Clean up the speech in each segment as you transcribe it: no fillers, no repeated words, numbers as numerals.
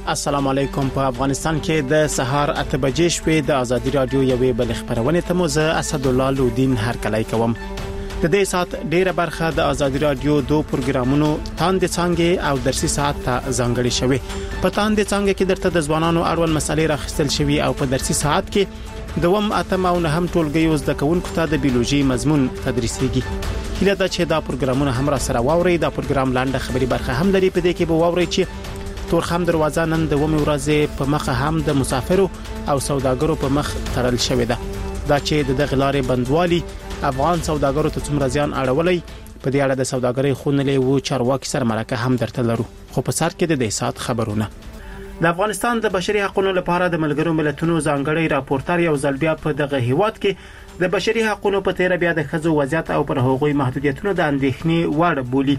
السلام علیکم. په افغانستان کې د سهار 8 بجې شپې د ازادي رادیو یوې بل خبرونه ته مو زه اسد الله لودین هرکلی کوم. د دې سات ډیره برخه د ازادي رادیو دو پروګرامونو تاند څنګه او درسي ساعت ته ځانګړي شوی. په تاند څنګه کې درته د ځوانانو اړوند مسالې راخستل شوی او په درسي ساعت کې دوم اتم او نه هم ټولګي زده کوونکو ته د بیولوژي مضمون تدریسيږي. کله دا چې دا پروګرامونه هم را سره واوري. دا پروګرام لاندې خبري برخه هم لري. په دې کې به واوري چې تورخم دروازه نن د ومه ورځې په مخه هم د مسافرو او سوداګرو په مخ تړل شوې ده. دا چې د غلارې بندوالي افغان سوداګرو ته څومره زیان اړولې په دې اړه د سوداګرۍ خونلې وو چارواکي سره مرکه هم درته لرو. خو په سر کې د دې سات خبرونه. د افغانستان د بشري حقوقو لپاره د ملګرو ملتونو ځانګړي راپورټر یو ځل بیا په دغه هیواد کې د بشري حقوقو په تیر بیا د خزو وضعیت او پر هغوی محدودیتونو د اندېښنې وړ بولی.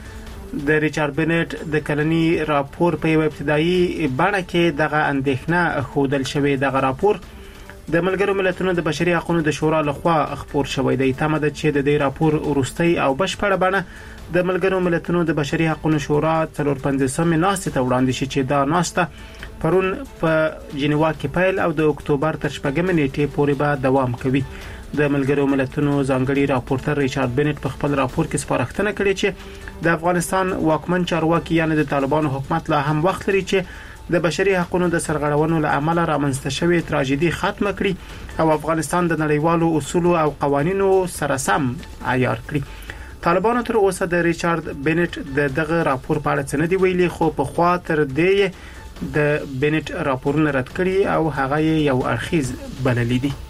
د ریچارډ بنټ د کلنی راپور په یو ابتدایي بڼه کې دغه اندېښنه خودل شوې. دغه راپور د ملګرو ملتونو د بشري حقوقو د شورا لخوا خپور شوی دی. تمه ده چې د دې راپور وروستۍ او بشپړه بڼه د ملګرو ملتونو د بشري حقوقو شورا 45مې ناسته ته وړاندې شي چې دا ناسته پرون په جنیوا کې پیل او د اکتوبر تر 8 نیټې پورې به دوام کوي. د ملګرو ملتونو ځانګړي راپورټر ریچارډ بنټ په خپل راپور کې سپارښتنه کړې چې د افغانستان واکمن چارواکي یعنی د طالبانو حکومت لا هم وخت لري چې د بشري حقوقو د سرغړونو له امله رامنځته شوې تراژیدي ختمه کړي او افغانستان د نړیوالو اصولو او قوانینو سره سم عیار کړي. طالبانو تر اوسه د ریچارډ بنټ دغه راپور په اړه څه نه دی ویلي، خو په خوا تر دې د بنټ راپورونه رد کړي او هغه یو اړخیز بللی دي.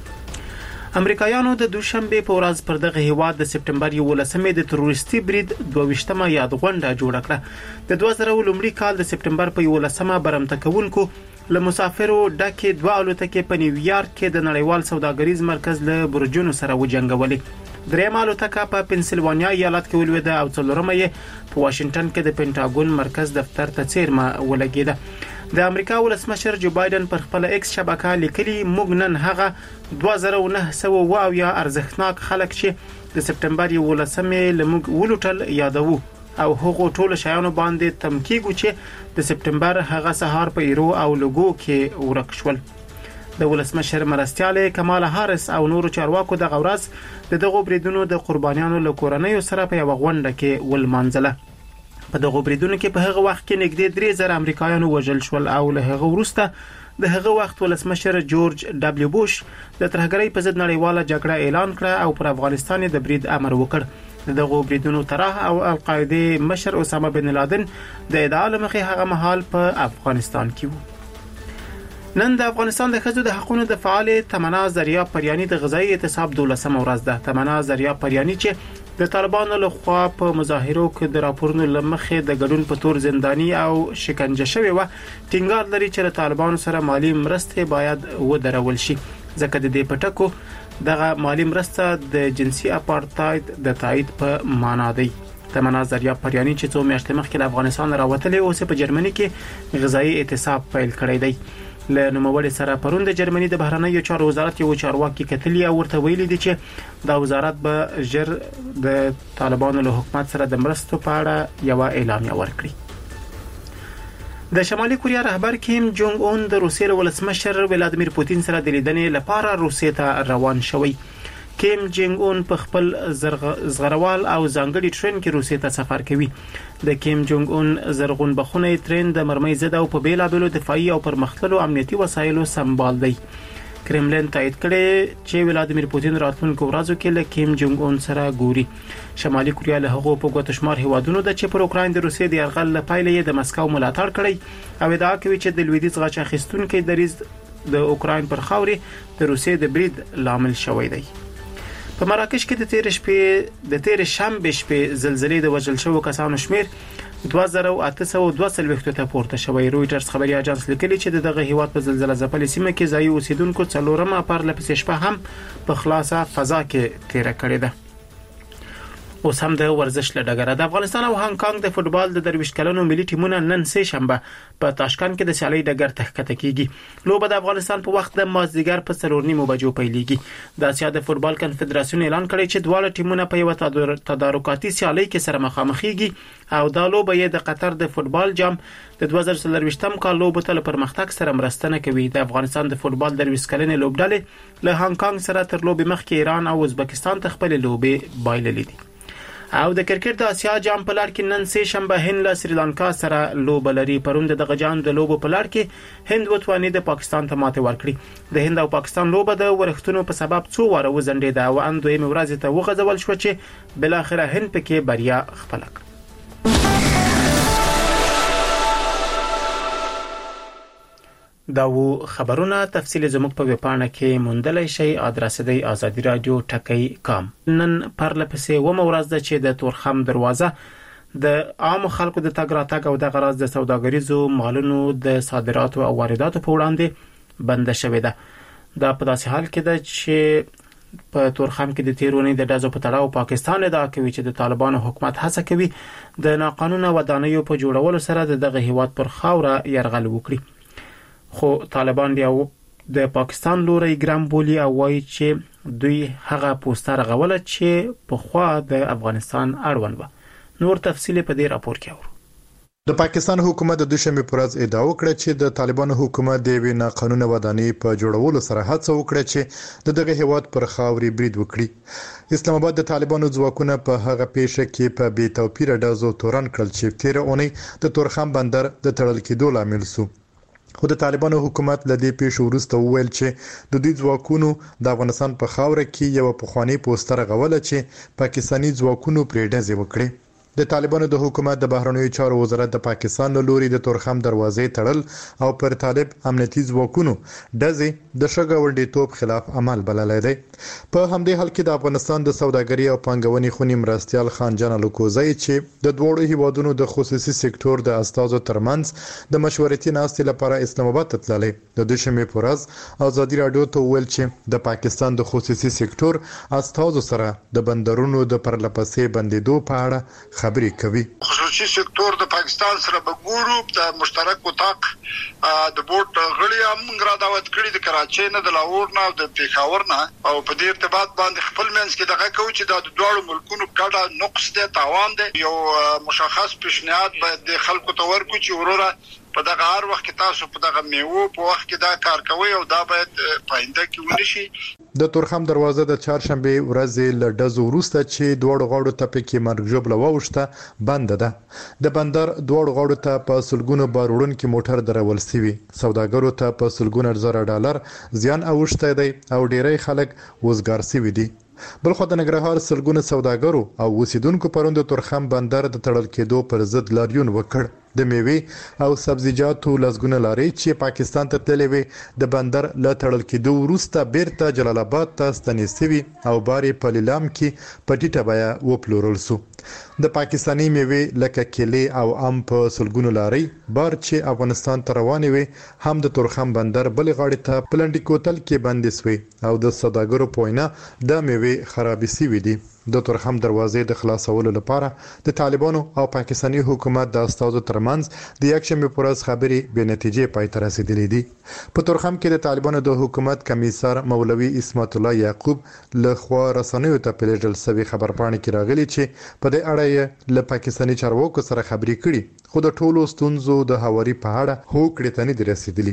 امریکایانو د دوشنبه په ورځ پر دغه هیواد د سپټمبر 11مې د تروریستي برید 22مه یادغونډه جوړه کړه. د 2000 لومړي کال د سپټمبر په 11مه برمته کوونکو له مسافرو ډکه دوه الوتکې په نیویارک کې د نړیوال سوداګریز مرکز له برجونو سره وجنګولې. درېم الوتکه په پنسلوانیا ایالت کې ولوېده او څلورمه یې په واشنگټن کې د پینټاګون مرکز دفتر ته څیرمه ولګېده. د امریکا ولسمشر جو بایدن پر خپل ایکس شبکه لیکلي موږ نن هغه 2900 یا ارزښتناک خلک چې د سپټمبر 11مې لموږ ولوټل یادوو او هغه ټول شایانو باندې تمکیږي چې د سپټمبر هغه سهار په ایرو او لوګو کې ورک شول. د ولسمشر مرستياله کمالا هارس او نورو چارواکو د غورز دغه بریدونو د قربانیانو له کورنۍ سره په یو غونډه کې ولمانځله. په دغه بریدونو کې په هغه وخت کې نږدې 3000 امریکایانو وژل شول او له هغه وروسته د هغه وخت ولسمشر جورج دبليو بوش د ترهګرۍ په ضد نړیواله جګړه اعلان کړه او پر افغانستان د برید امر وکړ. دغه بریدونو طرح او القاعده مشر اسامه بن لادن د ادعا لمخې هغه مهال په افغانستان کې و. نن د افغانستان د خزو د حقوقو د فعال تمنا ذریعہ پریانی د غذایی اعتصاب 12مه ورځ ده. تمنا ذریعہ پریانی چې د طالبانو له خوا په مظاهرو کې د راپورونو لمخې د ګډون په تور زندانی او شکنجه شوی و ټینګار لري چې طالبانو سره مالی مرسته باید ودرول شي ځکه د دې پټکو دغه مالی مرسته د جنسي اپارټاید د تایید په معنا دی. تمنا ذریعہ پریانی چې څو میاشتې مخکې د افغانستان راوتلې او په جرمني کې غذایی اعتصاب پیل کړی دی. له نوموړي سره پرون د جرمني د بهرنیو چارو وزارت یو چارواکي کتلی او ورته ویلي دي چې دا وزارت به ژر د طالبانو له حکومت سره د مرستو په اړه یو اعلامیه ورکړي. د شمالي کوریا رهبر کیم جونګ اون د روسیې ولسمشر ولادیمیر پوتین سره د لیدنې لپاره روسیې ته روان شوی. کیم جونګ اون په خپل زغروال او ځانګړي ټرین کې روسیې ته سفر کوي. د کیم جونګ اون زرغون بخونه ټرین د مرمۍ ضد او په بیلابلو دفاعي او پرمختللو امنیتي وسایلو سمبال دی. کرملین تایید کړي چې ولادیمیر پوتین راتلونکو ورځو کې له کیم جونګ اون سره ګوري. شمالي کوریا له هغو په ګوتشمار هیوادونو د چې پر اوکراین د روسیې د یرغل لپاره د مسکو ملاتړ کړي او ادعا کوي چې د لویدیځ غاچ اخیستونکو دریز د اوکراین پر خاوري د روسیې د برید لامل شوی دی. په مراکش کې د تیر شنبه شپې زلزلې د وژل شوو کسانو شمیر 2822 ته پورته شوی. رويټرز خبري اژانس لیکلي چې دغه هیواد په زلزلہ ځپلې سیمه کې ځای اوسیدونکو څلورمه پر لپسې شپه هم په خلاصه فضا کې تیر کړی ده. اوس هم د ورزش له ډګره د افغانستان او هانګ کانګ د فوتبال د 23 کلنو ملي ټیمونو نن سه شنبه په تاشکند کې د سیالي ډګر ته ښکته کیږي. لوبه د افغانستان په وخت د مازدیګر په 4:30 بجو پیلېږي. د اسیا د فوتبال کنفدراسیون اعلان کړی چې دواړه ټیمونه په یو تدارکاتي سیالي کې سره مخامخېږي او دا لوبه یې د قطر د فوتبال جام د 2023م کال لوبو ته پرمختګ سره مرسته کوي. د افغانستان د فوتبال 23 کلنې لوبډلې له هانګ کانګ سره تر لوبې مخکې ایران او ازبکستان ته خپل لوبې بایللې دي. او د کرکټ د اسیا جام په لړ کې نن سه شنبه هند له سریلانکا سره لوب لري. پرون د غجان د لوبو په لړ کې هند وتوانید د پاکستان ته ماته ورکړي. د هند او پاکستان لوبه د ورښتونو په سبب څو واره وزندیده او ان دویم ورځ ته وغځول شو چې بل اخره هند پکې بریا خپل کړ. دا و خبرونه تفصیل زموږ په ویبپاڼه کې موندلای شئ. ادرس دی ازادي رادیو ټکی.com. نن پرلپسې و مورز ده چې د تورخم دروازه د عام خلکو د تګ راتګ او د غراض د سوداګریزو مالونو د صادراتو او وارداتو په وړاندې بند شوې ده. دا په داسې حال کې ده چې په تورخم کې د تیرونی د ډزو په تړاو پاکستان ادعا کوي چې د طالبانو حکومت هڅه کوي د ناقانونه ودانیو په جوړولو سره دغه هیواد پر خاوره يرغل وکړي. خو طالبان بیا د پاکستان لوري ګرام بولی او وایي چې دوی هغه پوسټر غوله چې په خوا د افغانستان اړوند و. نور تفصیل په دې راپور کې اورو. د پاکستان حکومت د دوشنبه پر ورځ ادعا وکړه چې د طالبانو حکومت د وینا قانون ودانۍ په جوړولو سره هڅه وکړه چې دغه هیواد پر خاوري برید وکړي. اسلام آباد د طالبانو ځواکونه په هغه پیښه کې په بې توپیر ډزو تورن کړل چې تیر اونۍ د تورخم بندر د تړل کېدو لامل شو. خو د طالبانو حکومت له دې پیښو وروسته وویل چې د دوی ځواکونو د افغانستان په خاوره کې یو پخوانی پوسټر غوله چې پاکستانی ځواکونو پرې ډزې وکړي. د طالبانو د حکومت د بهرنیو چارو وزارت د پاکستان له لوري د تورخم دروازې تړل او پر طالب امنیتي ځواکونو ډزې د شګاونډیتوب خلاف عمل بللی دی. په همدې حال کې د افغانستان د سوداګرۍ او پانګونې خونی مرستيال خان جان الکوزی چې د دوړو هیوادونو د خصوصي سکتور د استازو ترمنځ د مشورتي ناستې لپاره اسلام آباد ته تللی. د دوشنبه پر ورځ ازادي رادیو ته ویل چې د پاکستان د خصوصي سکتور استازو سره د بندرونو د پرلپسې بندیدو په اړه خبرې کوي. خصوصي سکتور د پاکستان سره به ګورو د مشترک وطاق د بورډ غړي هم را دعوت کړي د کراچۍ نه د لاهور نه او د پېښور نه او په دې ارتباط باندې خپل منځ کې دغه کوي چې د دوړو ملکونو ګډه نقص دی تاوان دی. یو مشخص پیشنهاد باید د خلکو ته ورکړي چې وروره په دغه هر وخت کې تاسو په دغه میوه په وخت کې دا کار کوي او دا باید پاینده کې ونشي. د تورخم دروازه د چهارشنبه ورځې له ډزو وروسته چې دوړو غاړو ته پکې مرګ ژوبله ووشته بند ده. د بندر دوړو غاړو ته په سلګونو بار وړونکي موټر درول شوی. سوداګرو ته په سلګونه زره ډالر زیان اوښته دی او ډیری خلک وزګار شوي دي. بلخو د ننګرهار سلګونه سوداګرو او اوسیدونکو پرون د تورخم بندر د تړل کېدو پر ضد لاریون وکړ. د میوې او سبزیجاتو لزګونه لاري چې پاکستان ته تللې وي د بندر له تړل کېدو وروسته بیرته جلال آباد ته ستنېستوي او بارې په لیلام کې په ټیټه بیه وپلورل شو. د پاکستانی میوې لکه کیلې او ام په سلګونو لاري بار چې افغانستان ته روانې وي هم د تورخم بندر بل غاړې ته پلنډي کوتل کې بندې شوی او د سوداګرو پوینه د میوې خرابې شوې دي. د تورخم دروازې د خلاصولو لپاره د طالبانو او پاکستانی حکومت د استازو ترمنځ د یکشنبه پر ورځ خبرې به نتیجې پای ته رسیدلې دي. په تورخم کې د طالبانو د حکومت کمیسر مولوي اسمت الله یعقوب له خوا رسنیو ته پیلېدل سوي خبرپاڼې کې راغلي چې په دې اړه له پاکستانی چارواکو سره خبرې کړي خو د ټولو ستونزو د هواري په اړه هوکړې ته نه دي رسیدلي.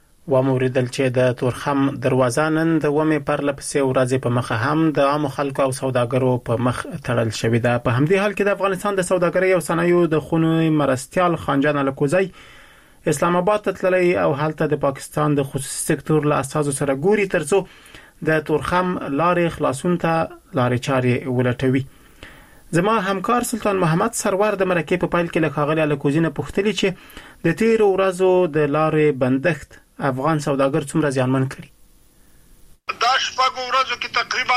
و موریدل چې د تورخم دروازه نن د ومه پر لپسې ورځې په مخه هم د عام خلکو او سوداګرو په مخ تړل شوې ده. په همدې حال کې د افغانستان د سوداګرۍ او صنایعو د خونو مرستيال خانجان الکوزی اسلام آباد ته تللی او هلته د پاکستان د خصوصي سکتور له اساسو سره ګوري ترڅو د تورخم لارې خلاصون ته لارې چارې ولټوي. زما همکار سلطان محمد سرور د مرکې په پایل کې له خاغلی الکوزی نه پوښتنه چې د تیر ورځو د لارې بندښت افغان سوداګر څومره زیانمن کړي. دا شپږ ورځو کې تقریبا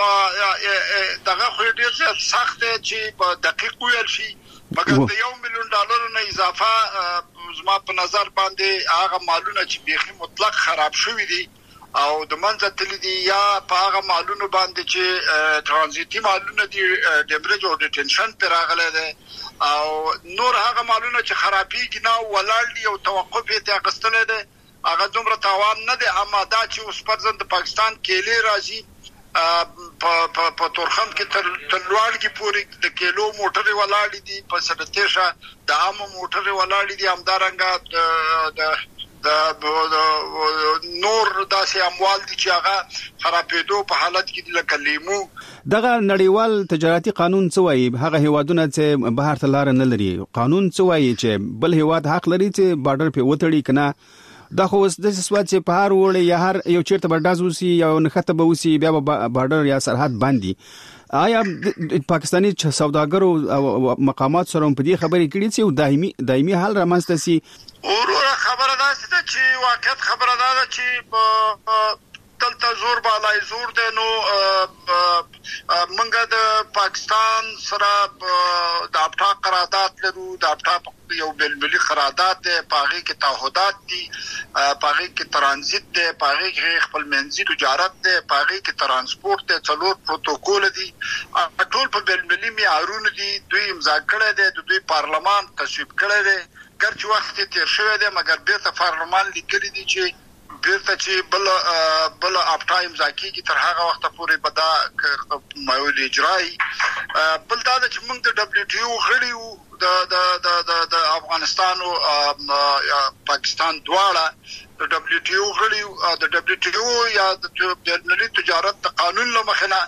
دغه خو ډیر زیات سخت دی چې په دقیق ویل شي مګر د $1 ملیون نه اضافه زما په نظر باندې هغه مالونه چې بیخي مطلق خراب شوی دي او د منځ تل دي یا په هغه مالونو باندې چې ترانزیتي مالونه دي ډیمریج او ډیټنشن پر راغله ده او نور هغه مالونه چې خرابېږي نه ولاړ دي او توقف یې اغستل ده هغه دومره تاوان نه دی. اما دا چې اوس پرځند پاکستان کېلې راځي په تورخم کې تر لوړګي پورې د کیلو موټرې ولاړې دي په سړتېشه د عام موټرې ولاړې دي همدارنګه د نور داسې اموال دي چې هغه خرابېدو په حالت کې لکه لیمو. دغه نړیوال تجارتي قانون څه وایي؟ هغه هیوادونه چې بهر ته لار نه لري قانون څه وایي چې بل هیواد حق لري چې بارډر په وتړي کنه؟ دا خو د سواد چې په هر وړ یا هر یو چیرته برداز وسی یا نخته به وسی بیا بارډر یا سرحد باندې آیا پاکستانی سوداګرو او مقامات سره په دې خبرې کړي چې دایمي حل رامنځته سي؟ اوروره خبره ده چې واقعیت خبره ده چې دلته زور بالای زور ده. نو منګه د پاکستان سره د افتا قرارداد لرو. د افتا یو بلبلی قرارداد ده، پاغي کې تعهدات دي، پاغي کې ترانزیت ده، پاغي کې خپل منځي تجارت ده، پاغي کې ترانسپورت ده، څلور پروتوکول دي، ټول په بلبلی معیارونه دي. دوی امضا کړی دي، د دوی پارلمان تصویب کړی دی. ګرچې وخت تیر شوی دی مګر بیرته پارلمان لیکلي دي چې بیرته چې بل افتا امضا کیږي تر هغه وخت پورې به دا معیول اجرایي. بل دا چې موږ د WTO غړي وو د افغانستان او پاکستان دواړه د WTO غړي د WTO یا د بین‌المللي تجارت قانون له مخې نه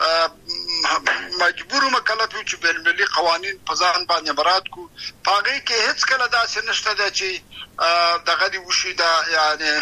مجبور مکلف یو چې بین‌المللي قوانین په ځان باندې مراد کو. پاغي کې هیڅ کله داسې نشته ده چې دغه دی وشي دا یعنی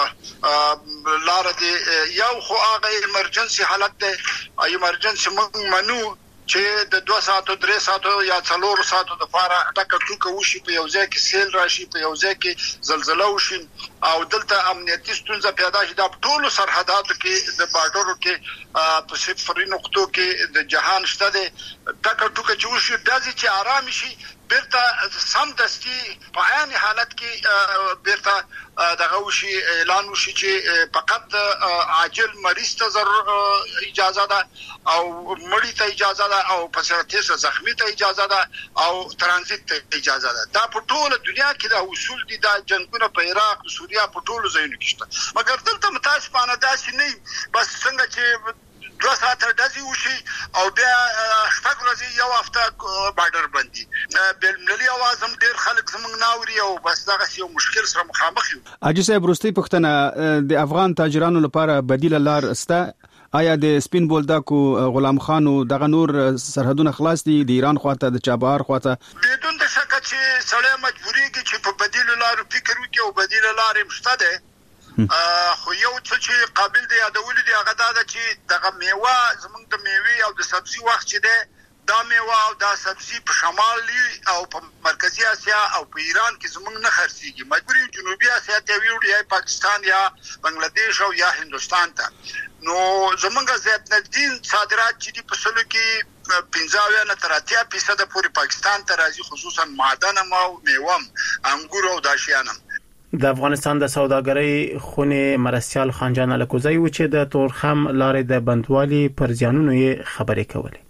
لار دی یو خو هغه ایمرجنسي حالت ده. ایمرجنسي موږ منو چې د 2 ساعتو 3 ساعتو یا 4 ساعتو د فاره ټکه ټوکه وشي، په یو ځای کې سیل راشي، په یو ځای کې زلزلہ وشي او دلته امنیتي ستونزه پیدا شي. د ټولو سرحداتو کې د بارډرو کې په صفري نقطو کې د جهان شته ده ټکه ټوکه چې وشي داسې چې آرام شي بیرته سم دستي په عین حالت کې بیرته دغه وشي اعلان وشي چې فقط عاجل مریض ته اجازه ده او مړی ته اجازه ده او په سرته زخمی ته اجازه ده او ترانزیت ته اجازه ده. دا په ټوله دنیا کې دا اصول دي. دا جنگونه په عراق او سوریه په ټولو ځایونو کې شته مګر دلته متاسفانه داسې نه بس څنګه چې 2 ساعت داسې وشي او بیا شپږ ورځې یو هفته بارډر بندي. بلبلی आवाज هم ډیر خلک زمونږ ناوري او بس دغه یو مشکل سره مخامخ یو. اجي صاحب وروستي پوښتنه د افغان تاجرانو لپاره بدیل لار سته؟ آیا د سپین بولدکو غلام خانو دغه نور سرحدونه خلاص دي د ایران خواته د چابهار خواته؟ بدون د شک چې سړی مجبوري کې چې په بدیل لار فکر وکړي او بدیل لار مشته ده. خو یو څه چې قابل دی یادول دي هغه دا چې دغه میوه زمونږ د میوه او د سبزي وخت چې ده دا میوه او دا سبزي په شمالي او په مرکزی اسیا او په ایران کې زمونږ نه خرڅيږي. مجبوري جنوبي اسیا ته ویوړي یا پاکستان یا بنگلاديش او یا هندستان ته. نو زمونږ زیات نږدې صادرات چې په سلو کې 15 نه تر 80% پورې پاکستان ته راځي، خصوصا معدن او میوه انګور او داشیانم. د افغانستان د سوداګرۍ خونې مرستيال خانجان الکوزی و چې د تورخم لارې د بندوالي پر ځانونو یې خبرې کولې.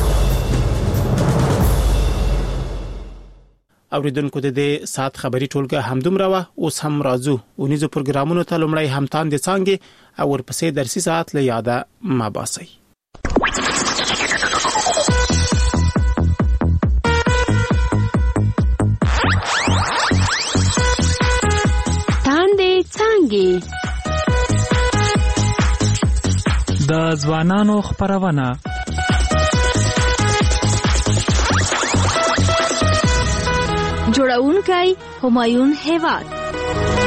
اوریدونکو د دې سات خبري ټولګه همدومره و. اوس هم راځو ونیزو پروګرامونو ته لمړی همتان د څنګه او ورپسې درسي ساعت له یاده ما باسي. د ځوانانو خبرونه جوړونکی همایون هیواد د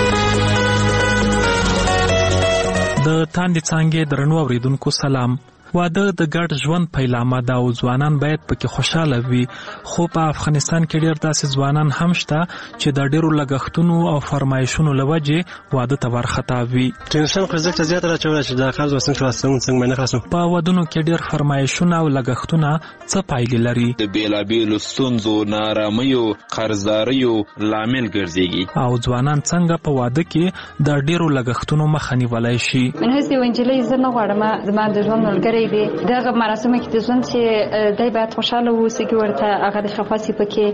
تاندې څنګه درنو اوریدونکو سلام. واده د ګډ ژوند پیلامه ده او ځوانان باید پکې خوشاله وي، خو په افغانستان کې ډېر داسې ځوانان هم شته چې د ډېرو لګښتونو او فرمایشونو له وجې واده ته ورخطا وي. ټینشن خرڅ زیات راچول چې د قرض وسنګ خلاصون څنګه نه خلاصون. په ودونو کې ډېر فرمایشونه او لګښتونه څه پایلې لري؟ د بیلابیلو ستونزو، نارامیو، قرضداریو لامل ګرځيږي. او ځوانان څنګه په واده کې د ډېرو لګښتونو مخه نیولای شي؟ من هسه وانجلۍ زه نه غواړم زما د ژوند ملګری دی دغه مراسمو کې د ژوند چې دای باید خوشاله اوسي کې ورته هغه د خفاسي پکې.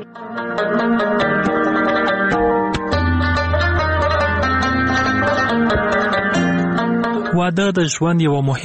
واده د ژوند یو مهم